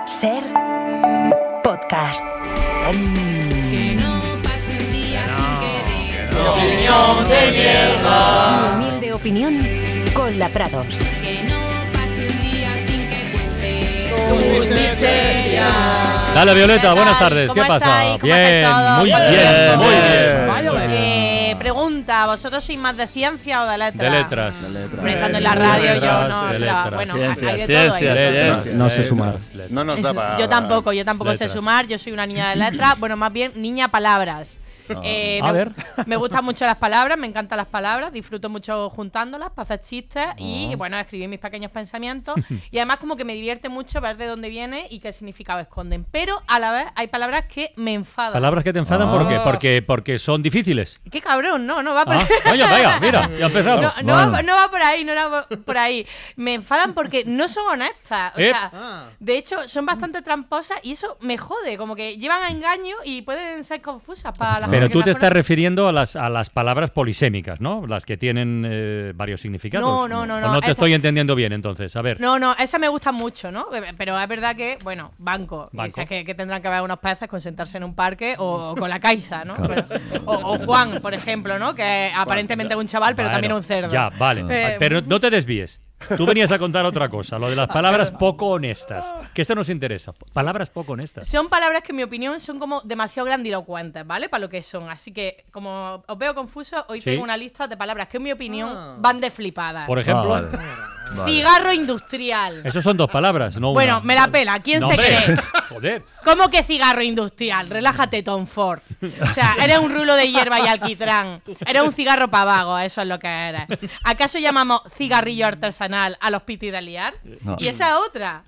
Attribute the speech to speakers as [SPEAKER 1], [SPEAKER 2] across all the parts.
[SPEAKER 1] Ser podcast.
[SPEAKER 2] Que no pase un día sin que des
[SPEAKER 3] opinión de mierda.
[SPEAKER 1] Humilde opinión con la Prados.
[SPEAKER 2] Que no pase un día sin que cuentes
[SPEAKER 3] Tus miserias.
[SPEAKER 4] Dale, Violeta, buenas tardes. ¿Qué
[SPEAKER 5] ¿Cómo
[SPEAKER 4] pasa?
[SPEAKER 5] estáis? ¿Cómo
[SPEAKER 4] Bien,
[SPEAKER 5] estáis todos?
[SPEAKER 4] muy bien.
[SPEAKER 5] Pregunta, ¿vosotros sois más de ciencia o de letras?
[SPEAKER 4] De letras.
[SPEAKER 5] Hombre, estando en la radio yo no.
[SPEAKER 4] de
[SPEAKER 5] pero,
[SPEAKER 4] letras.
[SPEAKER 5] bueno,
[SPEAKER 3] Ciencias,
[SPEAKER 5] hay de todo. hay de todo.
[SPEAKER 3] ciencias.
[SPEAKER 6] No sé sumar.
[SPEAKER 3] No nos da para...
[SPEAKER 5] Yo tampoco sé
[SPEAKER 4] Letras.
[SPEAKER 5] sumar, yo soy una niña de letras, bueno, más bien niña palabras.
[SPEAKER 4] A ver.
[SPEAKER 5] Me gustan mucho las palabras, me encantan las palabras, disfruto mucho juntándolas para hacer chistes y, bueno, escribir mis pequeños pensamientos. Y además como que me divierte mucho ver de dónde viene y qué significado esconden. Pero a la vez hay palabras que me enfadan.
[SPEAKER 4] Palabras que te enfadan, ¿por qué? Porque son difíciles.
[SPEAKER 5] ¡Qué cabrón! No va por ahí.
[SPEAKER 4] Vaya, mira, ya empezamos.
[SPEAKER 5] No va por ahí, no va por ahí. Me enfadan porque no son honestas. O sea, de hecho, son bastante tramposas y eso me jode. Como que llevan a engaño y pueden ser confusas para la
[SPEAKER 4] Pero
[SPEAKER 5] gente
[SPEAKER 4] tú
[SPEAKER 5] que
[SPEAKER 4] te
[SPEAKER 5] las
[SPEAKER 4] estás
[SPEAKER 5] conoce.
[SPEAKER 4] refiriendo a las palabras polisémicas, ¿no? Las que tienen varios significados.
[SPEAKER 5] No.
[SPEAKER 4] ¿O no te
[SPEAKER 5] Estas-
[SPEAKER 4] estoy entendiendo bien, entonces? A ver.
[SPEAKER 5] No, esas me gustan mucho, ¿no? Pero es verdad que, bueno, banco.
[SPEAKER 4] Banco.
[SPEAKER 5] Dices que tendrán que haber unos peces con sentarse en un parque o con la Caixa, ¿no? O Juan, por ejemplo, ¿no? Que aparentemente es un chaval, pero
[SPEAKER 4] Bueno,
[SPEAKER 5] también es un cerdo.
[SPEAKER 4] Ya, vale. Pero no te desvíes. Tú venías a contar otra cosa, lo de las palabras poco honestas. Que esto nos interesa. Palabras poco honestas.
[SPEAKER 5] Son palabras que, en mi opinión, son como demasiado grandilocuentes, ¿vale? Para lo que son. Así que, como os veo confusos, hoy
[SPEAKER 4] Sí.
[SPEAKER 5] tengo una lista de palabras que, en mi opinión, van de flipadas.
[SPEAKER 4] Por ejemplo,
[SPEAKER 6] Vale.
[SPEAKER 5] Cigarro industrial.
[SPEAKER 4] esos son dos palabras, no
[SPEAKER 5] Bueno,
[SPEAKER 4] una.
[SPEAKER 5] me la pela. ¿Quién
[SPEAKER 4] No,
[SPEAKER 5] se
[SPEAKER 4] hombre.
[SPEAKER 5] cree?
[SPEAKER 4] Joder.
[SPEAKER 5] ¿Cómo que cigarro industrial? Relájate, Tom Ford. O sea, eres un rulo de hierba y alquitrán. Eres un cigarro pavago, eso es lo que eres. ¿Acaso llamamos cigarrillo artesanal a los pitis de liar?
[SPEAKER 6] No.
[SPEAKER 5] Y esa otra.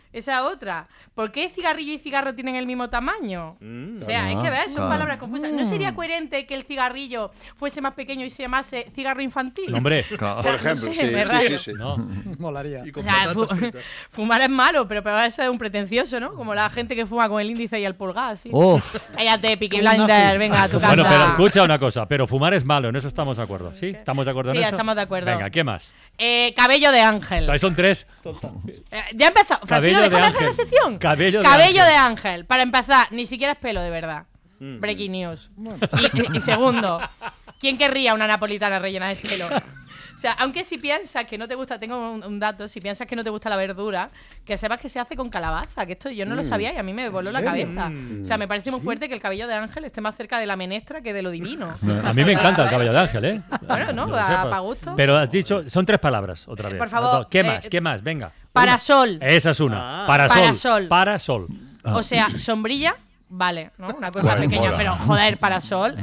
[SPEAKER 5] ¿Por qué cigarrillo y cigarro tienen el mismo tamaño? O sea, hay que ver, son
[SPEAKER 6] claro.
[SPEAKER 5] palabras confusas. ¿No sería coherente que el cigarrillo fuese más pequeño y se llamase cigarro infantil?
[SPEAKER 4] No, hombre.
[SPEAKER 6] Claro.
[SPEAKER 5] O sea,
[SPEAKER 3] Por ejemplo,
[SPEAKER 5] no sé, me
[SPEAKER 3] sí,
[SPEAKER 5] rayo.
[SPEAKER 3] sí.
[SPEAKER 4] No.
[SPEAKER 6] Molaría.
[SPEAKER 5] O sea, fumar es malo, pero eso es un pretencioso, ¿no? Como la gente que fuma con el índice y el pulgar, ¿sí? Cállate, Peaky Blinders, venga a tu casa.
[SPEAKER 4] Bueno, pero escucha una cosa, pero fumar es malo, en eso estamos de acuerdo. ¿Sí? ¿Estamos de acuerdo en
[SPEAKER 5] Sí,
[SPEAKER 4] eso?
[SPEAKER 5] estamos de acuerdo.
[SPEAKER 4] Venga, ¿qué más?
[SPEAKER 5] Cabello de ángel.
[SPEAKER 4] O sea, son tres.
[SPEAKER 5] Ya empezó. Francino,
[SPEAKER 4] Cabello de
[SPEAKER 5] déjame hacer
[SPEAKER 4] ángel.
[SPEAKER 5] la sección.
[SPEAKER 4] Cabello de
[SPEAKER 5] de ángel. Para empezar, ni siquiera es pelo de verdad. Breaking news. Y segundo, ¿quién querría una napolitana rellena de pelo? O sea, aunque si piensas que no te gusta, tengo un dato, si piensas que no te gusta la verdura, que sepas que se hace con calabaza, que esto yo no lo sabía y a mí me voló la cabeza. O sea, me parece muy fuerte que el cabello de ángel esté más cerca de la menestra que de lo divino.
[SPEAKER 4] A mí me encanta el cabello de ángel, ¿eh?
[SPEAKER 5] Bueno, no,
[SPEAKER 4] Lo
[SPEAKER 5] da
[SPEAKER 4] sepas.
[SPEAKER 5] pa' gusto.
[SPEAKER 4] Pero has dicho, son tres palabras, otra vez.
[SPEAKER 5] por favor,
[SPEAKER 4] ¿Qué más? ¿Qué más? Venga.
[SPEAKER 5] Parasol.
[SPEAKER 4] Esa es una. Parasol.
[SPEAKER 5] Parasol.
[SPEAKER 4] Parasol.
[SPEAKER 5] O sea, sombrilla, vale, ¿no? Una cosa pequeña, pero joder, parasol.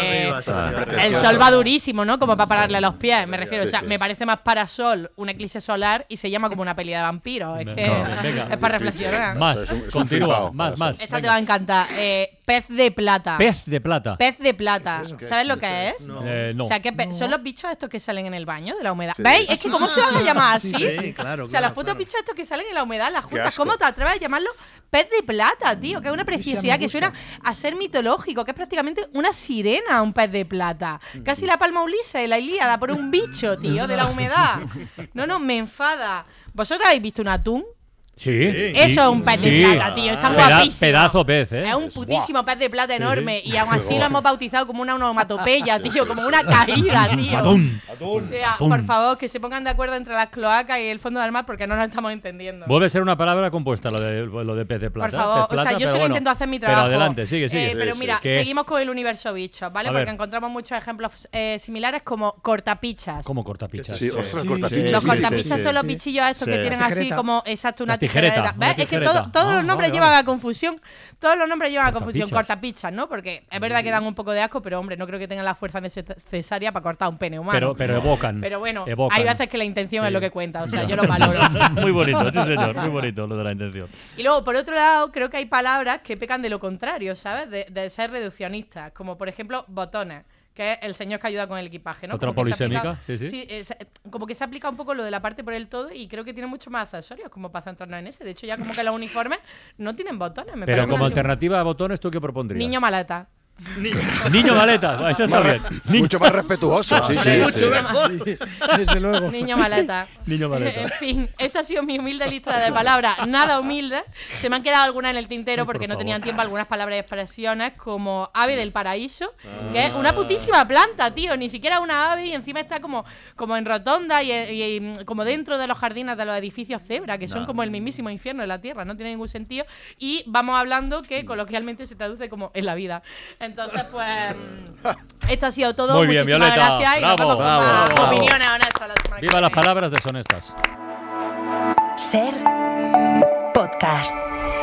[SPEAKER 5] El sol va durísimo, ¿no? Como para pararle los pies, me refiero. O sea, me parece más parasol un eclipse solar y se llama como una pelea de vampiros. Es que
[SPEAKER 4] Venga.
[SPEAKER 5] es para reflexionar.
[SPEAKER 4] Más.
[SPEAKER 3] Es un
[SPEAKER 4] Continúa.
[SPEAKER 3] flipado,
[SPEAKER 4] Más, más.
[SPEAKER 5] Esta te va a encantar. Pez de plata.
[SPEAKER 4] Pez de plata.
[SPEAKER 5] Pez de plata. ¿Sabes lo que es?
[SPEAKER 4] No.
[SPEAKER 5] O sea, que son los bichos estos que salen en el baño de la humedad.
[SPEAKER 3] Sí.
[SPEAKER 5] ¿Veis? Es que ¿cómo se van a llamar así?
[SPEAKER 6] Sí, claro.
[SPEAKER 5] O sea, los putos bichos estos que salen en la humedad, las juntas,
[SPEAKER 3] asco.
[SPEAKER 5] ¿cómo te atreves a llamarlo pez de plata, tío? Que es una preciosidad que suena a ser mitológico, que es prácticamente una sirena, un pez de plata. Casi la palma Ulises, la Ilíada, por un bicho, tío, de la humedad. No, me enfada. ¿Vosotros habéis visto un atún?
[SPEAKER 4] Sí.
[SPEAKER 5] Eso es un pez de plata, tío. Está guapísimo.
[SPEAKER 4] Pedazo pez, ¿eh?
[SPEAKER 5] Es un putísimo pez de plata enorme.
[SPEAKER 4] Sí.
[SPEAKER 5] Y aún así lo hemos bautizado como una onomatopeya, tío. Como una caída, tío.
[SPEAKER 4] Atún.
[SPEAKER 5] O sea,
[SPEAKER 4] Atún.
[SPEAKER 5] por favor, que se pongan de acuerdo entre las cloacas y el fondo del mar porque no nos estamos entendiendo.
[SPEAKER 4] Vuelve a ser una palabra compuesta lo de pez de plata.
[SPEAKER 5] Por favor,
[SPEAKER 4] Pez plata,
[SPEAKER 5] o sea, yo
[SPEAKER 4] pero
[SPEAKER 5] solo
[SPEAKER 4] bueno.
[SPEAKER 5] intento hacer mi trabajo.
[SPEAKER 4] Pero adelante, sigue.
[SPEAKER 5] Pero
[SPEAKER 3] Sí,
[SPEAKER 5] mira,
[SPEAKER 4] ¿Qué?
[SPEAKER 5] seguimos con el universo bichos, ¿vale?
[SPEAKER 4] A
[SPEAKER 5] Porque
[SPEAKER 4] ver.
[SPEAKER 5] encontramos muchos ejemplos similares como cortapichas.
[SPEAKER 4] ¿Cómo cortapichas?
[SPEAKER 3] Sí, ostras,
[SPEAKER 6] Sí,
[SPEAKER 3] cortapichas.
[SPEAKER 5] Los
[SPEAKER 6] sí,
[SPEAKER 5] cortapichas
[SPEAKER 6] sí,
[SPEAKER 5] son los
[SPEAKER 6] sí.
[SPEAKER 5] bichillos estos que
[SPEAKER 3] Sí.
[SPEAKER 5] tienen así
[SPEAKER 6] Tijereta.
[SPEAKER 5] como, exacto, una
[SPEAKER 4] Las tijeretas,
[SPEAKER 5] tijereta.
[SPEAKER 4] una
[SPEAKER 5] ¿Ves? Es que
[SPEAKER 4] tijereta.
[SPEAKER 5] todos los nombres
[SPEAKER 4] Vale,
[SPEAKER 5] llevan
[SPEAKER 4] vale.
[SPEAKER 5] a confusión. Todos los nombres llevan a confusión.
[SPEAKER 4] Cortapichas.
[SPEAKER 5] Cortapichas, ¿no? Porque es verdad que dan un poco de asco, pero hombre, no creo que tengan la fuerza necesaria para cortar un pene humano.
[SPEAKER 4] Pero evocan.
[SPEAKER 5] Pero bueno,
[SPEAKER 4] evocan.
[SPEAKER 5] hay veces que la intención
[SPEAKER 4] Sí.
[SPEAKER 5] es lo que cuenta, o sea, yo lo valoro.
[SPEAKER 4] Muy bonito, sí señor, muy bonito lo de la intención.
[SPEAKER 5] Y luego, por otro lado, creo que hay palabras que pecan de lo contrario, ¿sabes? De ser reduccionistas, como por ejemplo botones, que es el señor que ayuda con el equipaje, ¿no?
[SPEAKER 4] Otra
[SPEAKER 5] Como que se
[SPEAKER 4] polisémica,
[SPEAKER 5] aplica-
[SPEAKER 4] sí.
[SPEAKER 5] como que se aplica un poco lo de la parte por el todo y creo que tiene muchos más accesorios como para centrarnos en ese. De hecho, ya como que los uniformes no tienen botones, me
[SPEAKER 4] Pero
[SPEAKER 5] parece
[SPEAKER 4] como
[SPEAKER 5] una-
[SPEAKER 4] alternativa a botones, ¿tú qué propondrías?
[SPEAKER 5] Niño maleta.
[SPEAKER 4] Niño maleta, eso está bien.
[SPEAKER 6] Mucho más respetuoso, sí.
[SPEAKER 7] Desde luego.
[SPEAKER 5] Niño maleta.
[SPEAKER 4] Niño maleta.
[SPEAKER 5] En fin, esta ha sido mi humilde lista de palabras, nada humilde. Se me han quedado algunas en el tintero porque no tenían tiempo, algunas palabras y expresiones como ave del paraíso, que es una putísima planta, tío, ni siquiera una ave y encima está como en rotonda y como dentro de los jardines de los edificios cebra, que son como el mismísimo infierno de la tierra, no tiene ningún sentido. Y vamos hablando que coloquialmente se traduce como en la vida. Entonces, pues, esto ha sido todo.
[SPEAKER 4] Muy bien,
[SPEAKER 5] muchísimas
[SPEAKER 4] Violeta.
[SPEAKER 5] gracias y nos
[SPEAKER 4] Bravo,
[SPEAKER 5] vemos con más
[SPEAKER 6] bravo.
[SPEAKER 5] opiniones honestas la semana que
[SPEAKER 4] Viva las
[SPEAKER 5] viene.
[SPEAKER 4] palabras deshonestas.
[SPEAKER 1] Ser podcast.